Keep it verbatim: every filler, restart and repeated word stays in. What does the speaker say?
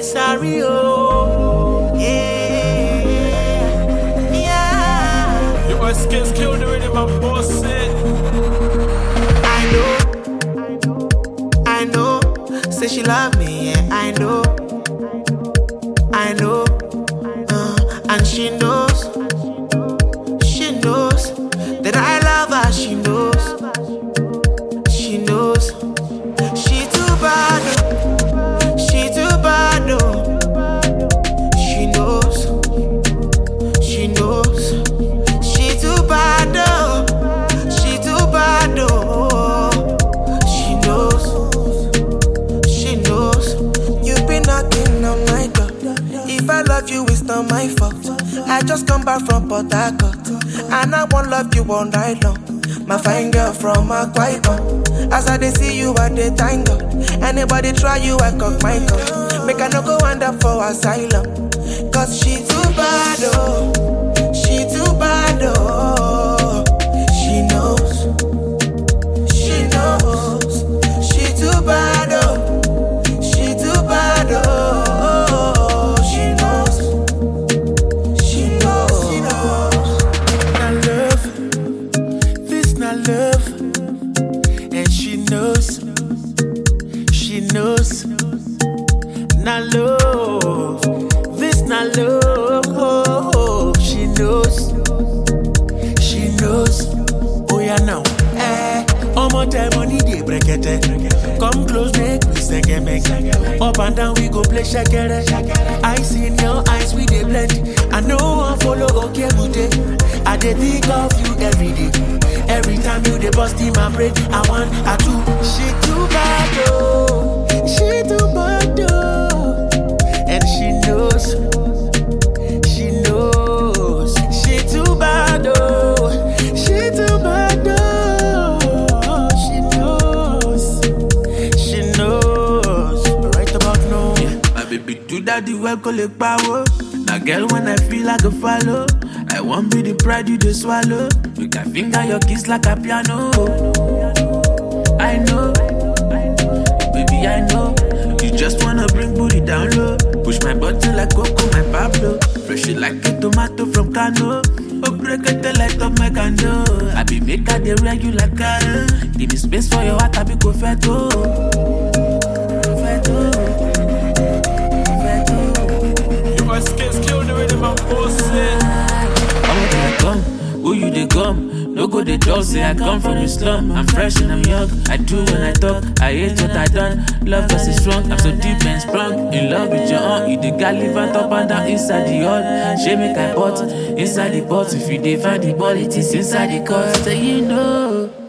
sorry, oh. Yeah, yeah. Your skills killed already, my boss said. I know, I know. Say she love me, yeah, I know. I know, uh, and she knows, she knows that I love her, she knows, she knows. She too bad, oh. She too bad, oh. She knows, she knows. She too bad, oh. She too bad, oh. She knows, she knows. You've been knocking on my door. If I love you, it's not my fault. I just come back from Port Harcourt, and I won't love you all night long. My fine girl from Akwa. As I dey see you, I dey thank God. Anybody try you, I cock my gun. Make I no go end up for asylum. Cause she too bad, oh. She too bad, oh. She knows, she knows. She too bad, oh. She too bad, oh. She knows, she knows, she knows. Now love, this not love. And she knows, she knows. Not love, this not love. She knows, she knows. Oh yeah now, eh. All my time money dey break it. Come close, make we second make. Up and down we go play shakere. I see in your eyes we dey blend. I know I follow okay today. I dey think of you every day. Every time you dey bust in my brain, I want, I do. She too bad, oh. She too bad, oh. And she knows, she knows. She too bad, oh. She too bad, oh. She knows, she knows. Right about now, yeah. My baby do that the well collect power. Now girl when I feel like a follow, I won't be the pride you just swallow. You can finger your kiss like a piano. I know, baby I know. You just wanna bring booty down low. Push my button like Coco, my Pablo. Fresh it like a tomato from Kano. Oh break it the light of my candle. I be make her the regular car. Give me space for your heart, I be go feto. Feto. Your skills killed already, my boss said. Oh, there I come, who you they come? No go they talk, say I come from the slum. I'm fresh and I'm young, I do when I talk. I hate what I done, love us is strong. I'm so deep and sprung, in love with your aunt. You the gallivant up and down inside the hall. She make I pot, inside the pot. If you dey find the ball, it is inside the court. So you know